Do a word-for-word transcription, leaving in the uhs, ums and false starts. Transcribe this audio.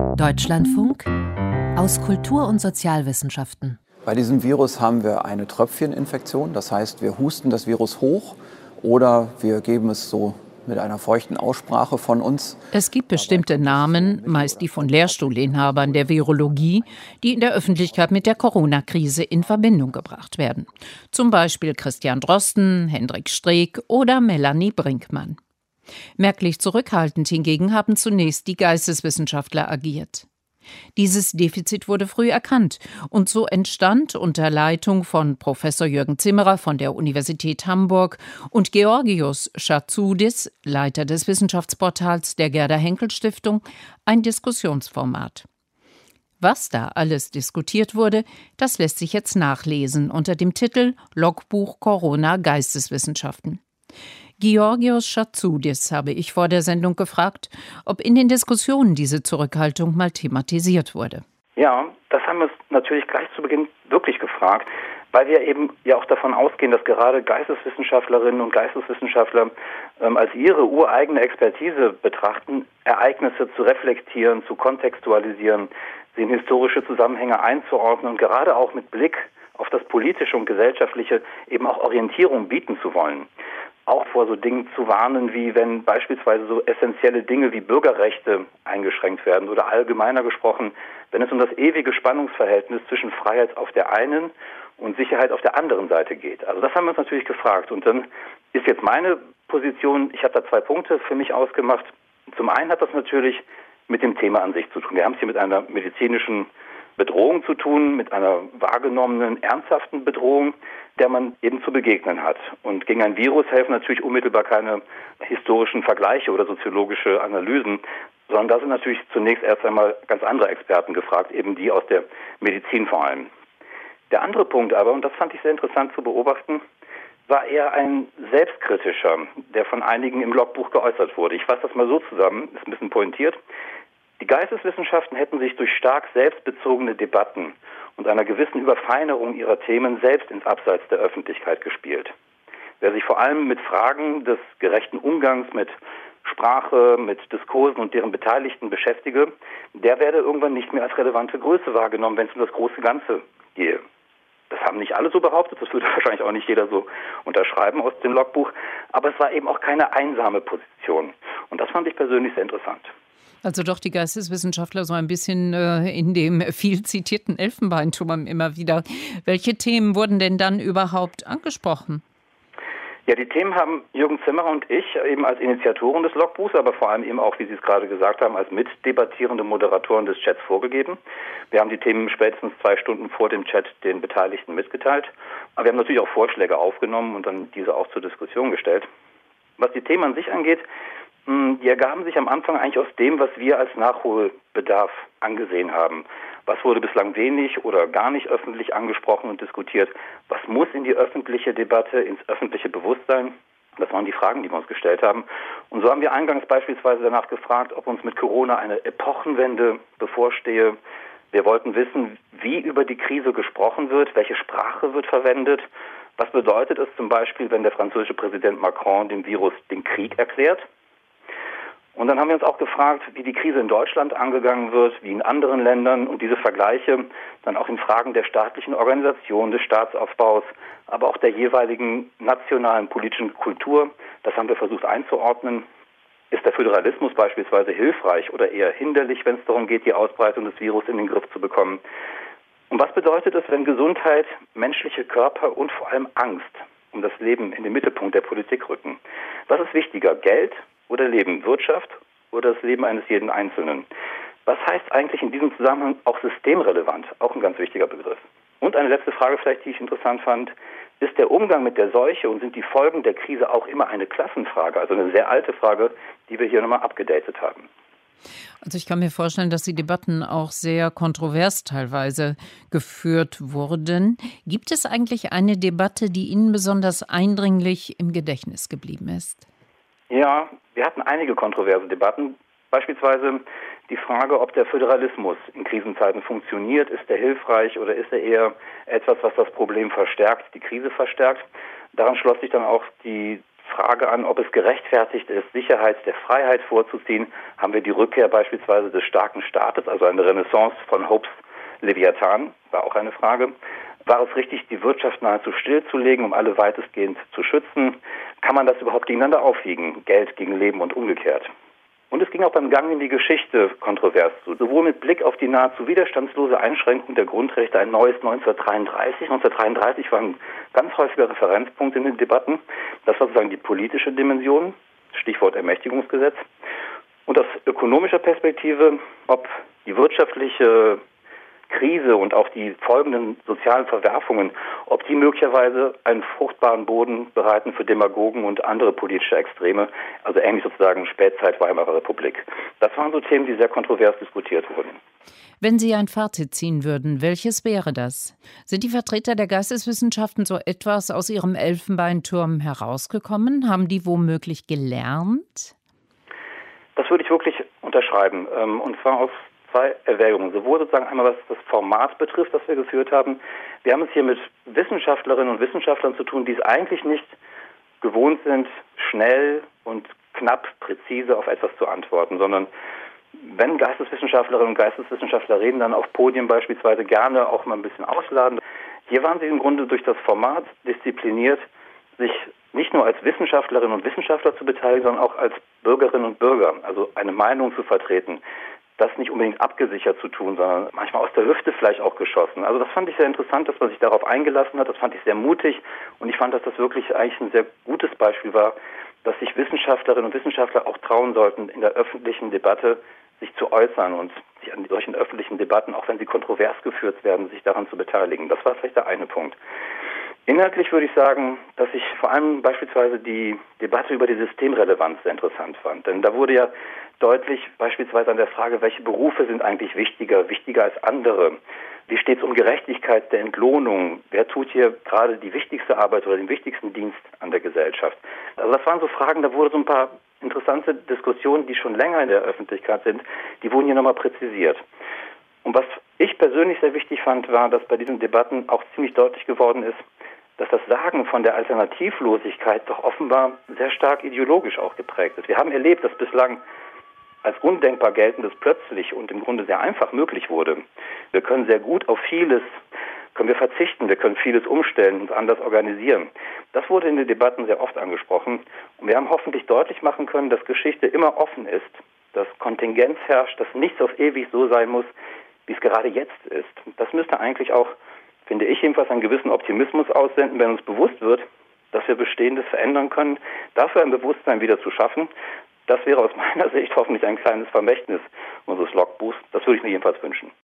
Deutschlandfunk aus Kultur- und Sozialwissenschaften. Bei diesem Virus haben wir eine Tröpfcheninfektion, das heißt, wir husten das Virus hoch oder wir geben es so mit einer feuchten Aussprache von uns. Es gibt bestimmte Namen, meist die von Lehrstuhlinhabern der Virologie, die in der Öffentlichkeit mit der Corona-Krise in Verbindung gebracht werden. Zum Beispiel Christian Drosten, Hendrik Streeck oder Melanie Brinkmann. Merklich zurückhaltend hingegen haben zunächst die Geisteswissenschaftler agiert. Dieses Defizit wurde früh erkannt und so entstand unter Leitung von Professor Jürgen Zimmerer von der Universität Hamburg und Georgios Chatsoudis, Leiter des Wissenschaftsportals der Gerda-Henkel-Stiftung, ein Diskussionsformat. Was da alles diskutiert wurde, das lässt sich jetzt nachlesen unter dem Titel Logbuch Corona Geisteswissenschaften. Georgios Chatsoudis habe ich vor der Sendung gefragt, ob in den Diskussionen diese Zurückhaltung mal thematisiert wurde. Ja, das haben wir uns natürlich gleich zu Beginn wirklich gefragt, weil wir eben ja auch davon ausgehen, dass gerade Geisteswissenschaftlerinnen und Geisteswissenschaftler ähm, als ihre ureigene Expertise betrachten, Ereignisse zu reflektieren, zu kontextualisieren, sie in historische Zusammenhänge einzuordnen und gerade auch mit Blick auf das Politische und Gesellschaftliche eben auch Orientierung bieten zu wollen. Auch vor so Dingen zu warnen, wie wenn beispielsweise so essentielle Dinge wie Bürgerrechte eingeschränkt werden oder allgemeiner gesprochen, wenn es um das ewige Spannungsverhältnis zwischen Freiheit auf der einen und Sicherheit auf der anderen Seite geht. Also das haben wir uns natürlich gefragt. Und dann ist jetzt meine Position, ich habe da zwei Punkte für mich ausgemacht. Zum einen hat das natürlich mit dem Thema an sich zu tun. Wir haben es hier mit einer medizinischen Bedrohung zu tun, mit einer wahrgenommenen, ernsthaften Bedrohung, der man eben zu begegnen hat. Und gegen ein Virus helfen natürlich unmittelbar keine historischen Vergleiche oder soziologische Analysen, sondern da sind natürlich zunächst erst einmal ganz andere Experten gefragt, eben die aus der Medizin vor allem. Der andere Punkt aber, und das fand ich sehr interessant zu beobachten, war eher ein selbstkritischer, der von einigen im Logbuch geäußert wurde. Ich fasse das mal so zusammen, ist ein bisschen pointiert. Die Geisteswissenschaften hätten sich durch stark selbstbezogene Debatten und einer gewissen Überfeinerung ihrer Themen selbst ins Abseits der Öffentlichkeit gespielt. Wer sich vor allem mit Fragen des gerechten Umgangs mit Sprache, mit Diskursen und deren Beteiligten beschäftige, der werde irgendwann nicht mehr als relevante Größe wahrgenommen, wenn es um das große Ganze gehe. Das haben nicht alle so behauptet, das würde wahrscheinlich auch nicht jeder so unterschreiben aus dem Logbuch, aber es war eben auch keine einsame Position. Und das fand ich persönlich sehr interessant. Also doch die Geisteswissenschaftler so ein bisschen äh, in dem viel zitierten Elfenbeinturm immer wieder. Welche Themen wurden denn dann überhaupt angesprochen? Ja, die Themen haben Jürgen Zimmerer und ich eben als Initiatoren des Logbuchs, aber vor allem eben auch, wie Sie es gerade gesagt haben, als mitdebattierende Moderatoren des Chats vorgegeben. Wir haben die Themen spätestens zwei Stunden vor dem Chat den Beteiligten mitgeteilt. Aber wir haben natürlich auch Vorschläge aufgenommen und dann diese auch zur Diskussion gestellt. Was die Themen an sich angeht, die ergaben sich am Anfang eigentlich aus dem, was wir als Nachholbedarf angesehen haben. Was wurde bislang wenig oder gar nicht öffentlich angesprochen und diskutiert? Was muss in die öffentliche Debatte, ins öffentliche Bewusstsein? Das waren die Fragen, die wir uns gestellt haben. Und so haben wir eingangs beispielsweise danach gefragt, ob uns mit Corona eine Epochenwende bevorstehe. Wir wollten wissen, wie über die Krise gesprochen wird, welche Sprache wird verwendet. Was bedeutet es zum Beispiel, wenn der französische Präsident Macron dem Virus den Krieg erklärt? Und dann haben wir uns auch gefragt, wie die Krise in Deutschland angegangen wird, wie in anderen Ländern und diese Vergleiche dann auch in Fragen der staatlichen Organisation, des Staatsaufbaus, aber auch der jeweiligen nationalen politischen Kultur, das haben wir versucht einzuordnen. Ist der Föderalismus beispielsweise hilfreich oder eher hinderlich, wenn es darum geht, die Ausbreitung des Virus in den Griff zu bekommen? Und was bedeutet es, wenn Gesundheit, menschliche Körper und vor allem Angst um das Leben in den Mittelpunkt der Politik rücken? Was ist wichtiger, Geld oder Leben, Wirtschaft oder das Leben eines jeden Einzelnen? Was heißt eigentlich in diesem Zusammenhang auch systemrelevant? Auch ein ganz wichtiger Begriff. Und eine letzte Frage vielleicht, die ich interessant fand. Ist der Umgang mit der Seuche und sind die Folgen der Krise auch immer eine Klassenfrage? Also eine sehr alte Frage, die wir hier nochmal abgedatet haben. Also ich kann mir vorstellen, dass die Debatten auch sehr kontrovers teilweise geführt wurden. Gibt es eigentlich eine Debatte, die Ihnen besonders eindringlich im Gedächtnis geblieben ist? Ja, wir hatten einige kontroverse Debatten. Beispielsweise die Frage, ob der Föderalismus in Krisenzeiten funktioniert. Ist er hilfreich oder ist er eher etwas, was das Problem verstärkt, die Krise verstärkt? Daran schloss sich dann auch die Frage an, ob es gerechtfertigt ist, Sicherheit der Freiheit vorzuziehen. Haben wir die Rückkehr beispielsweise des starken Staates, also eine Renaissance von Hobbes Leviathan, war auch eine Frage. War es richtig, die Wirtschaft nahezu stillzulegen, um alle weitestgehend zu schützen? Kann man das überhaupt gegeneinander aufwiegen? Geld gegen Leben und umgekehrt. Und es ging auch beim Gang in die Geschichte kontrovers zu. Sowohl mit Blick auf die nahezu widerstandslose Einschränkung der Grundrechte, ein neues neunzehnhundertdreiunddreißig. neunzehnhundertdreiunddreißig war ein ganz häufiger Referenzpunkt in den Debatten. Das war sozusagen die politische Dimension, Stichwort Ermächtigungsgesetz. Und aus ökonomischer Perspektive, ob die wirtschaftliche Krise und auch die folgenden sozialen Verwerfungen, ob die möglicherweise einen fruchtbaren Boden bereiten für Demagogen und andere politische Extreme, also ähnlich sozusagen Spätzeit Weimarer Republik. Das waren so Themen, die sehr kontrovers diskutiert wurden. Wenn Sie ein Fazit ziehen würden, welches wäre das? Sind die Vertreter der Geisteswissenschaften so etwas aus ihrem Elfenbeinturm herausgekommen? Haben die womöglich gelernt? Das würde ich wirklich unterschreiben, und zwar aus zwei Erwägungen. Sowohl sozusagen einmal, was das Format betrifft, das wir geführt haben. Wir haben es hier mit Wissenschaftlerinnen und Wissenschaftlern zu tun, die es eigentlich nicht gewohnt sind, schnell und knapp, präzise auf etwas zu antworten, sondern wenn Geisteswissenschaftlerinnen und Geisteswissenschaftler reden, dann auf Podien beispielsweise gerne auch mal ein bisschen ausladen. Hier waren sie im Grunde durch das Format diszipliniert, sich nicht nur als Wissenschaftlerinnen und Wissenschaftler zu beteiligen, sondern auch als Bürgerinnen und Bürger, also eine Meinung zu vertreten. Das nicht unbedingt abgesichert zu tun, sondern manchmal aus der Hüfte vielleicht auch geschossen. Also das fand ich sehr interessant, dass man sich darauf eingelassen hat. Das fand ich sehr mutig und ich fand, dass das wirklich eigentlich ein sehr gutes Beispiel war, dass sich Wissenschaftlerinnen und Wissenschaftler auch trauen sollten, in der öffentlichen Debatte sich zu äußern und sich an solchen öffentlichen Debatten, auch wenn sie kontrovers geführt werden, sich daran zu beteiligen. Das war vielleicht der eine Punkt. Inhaltlich würde ich sagen, dass ich vor allem beispielsweise die Debatte über die Systemrelevanz sehr interessant fand. Denn da wurde ja deutlich beispielsweise an der Frage, welche Berufe sind eigentlich wichtiger, wichtiger als andere? Wie steht es um Gerechtigkeit der Entlohnung? Wer tut hier gerade die wichtigste Arbeit oder den wichtigsten Dienst an der Gesellschaft? Also das waren so Fragen, da wurde so ein paar interessante Diskussionen, die schon länger in der Öffentlichkeit sind, die wurden hier nochmal präzisiert. Und was ich persönlich sehr wichtig fand, war, dass bei diesen Debatten auch ziemlich deutlich geworden ist, dass das Sagen von der Alternativlosigkeit doch offenbar sehr stark ideologisch auch geprägt ist. Wir haben erlebt, dass bislang als undenkbar geltendes plötzlich und im Grunde sehr einfach möglich wurde. Wir können sehr gut auf vieles, können wir verzichten, wir können vieles umstellen, uns anders organisieren. Das wurde in den Debatten sehr oft angesprochen und wir haben hoffentlich deutlich machen können, dass Geschichte immer offen ist, dass Kontingenz herrscht, dass nichts auf ewig so sein muss, wie es gerade jetzt ist. Das müsste eigentlich auch, finde ich jedenfalls, einen gewissen Optimismus aussenden, wenn uns bewusst wird, dass wir Bestehendes verändern können, dafür ein Bewusstsein wieder zu schaffen. Das wäre aus meiner Sicht hoffentlich ein kleines Vermächtnis unseres Logbuchs. Das würde ich mir jedenfalls wünschen.